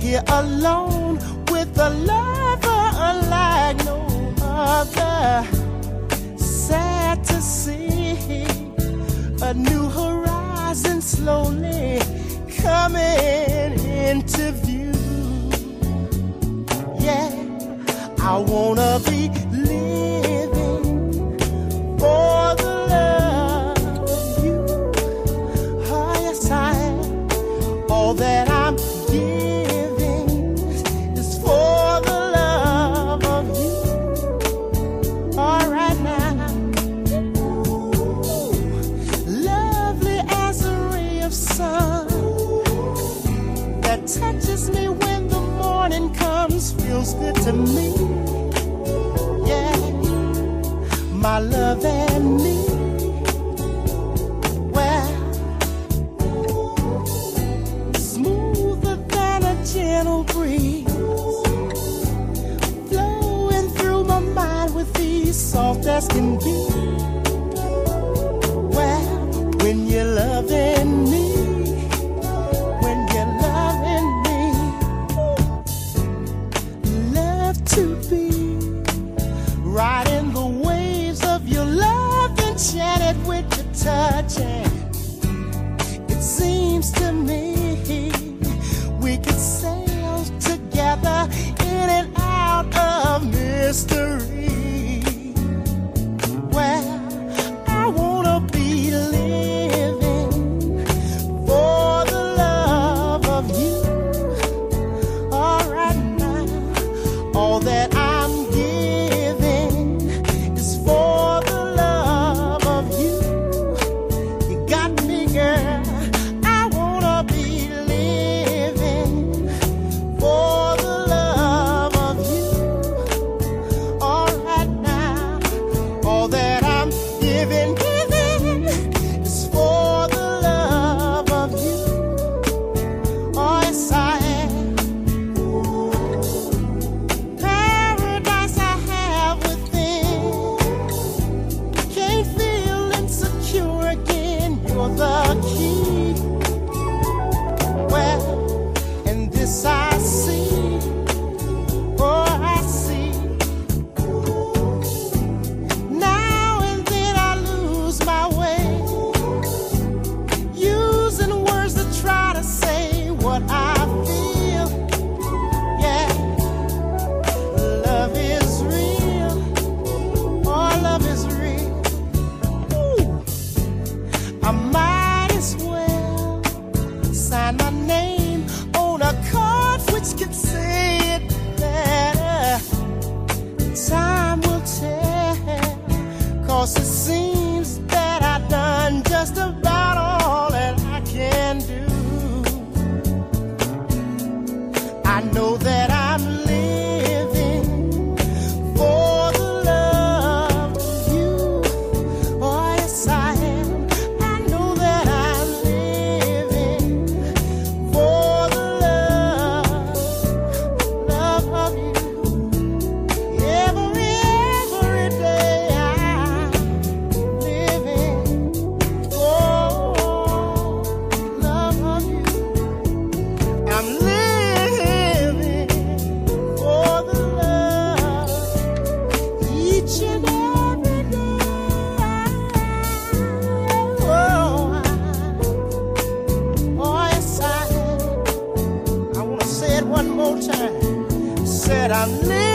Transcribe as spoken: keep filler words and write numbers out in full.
here alone with a lover unlike no other. Sad to see a new horizon slowly coming into view. Yeah, I wanna be living for the love of you. Oh, yes, I am. All that I'm giving is for the love of you. All right now, lovely as a ray of sun that touches me when the morning comes, feels good to me. Yeah, my love and me. Well, smoother than a gentle breeze, flowing through my mind with ease, soft as can be. Well, when you're loving me, to be riding the waves of your love, enchanted with your touch. And it seems to me we could sail together in and out of mystery. Well, I wanna be living for the love of you. All right now, all that I'm giving is for the love of you. You got me, girl. I wanna be living for the love of you. All right now, all that I'm giving, giving is for the love of you. Oh, yes, I am. The key. Well, and this I see, oh I see. Now and then I lose my way, using words to try to say what I feel. Yeah, love is real, oh love is real. I might as well sign my name on a card which can say it better. Time will tell, 'cause it seems that I've done just about all that I can do. I know that I'm living for the love of you. Oh, yes, I am. One more time, said I'm living.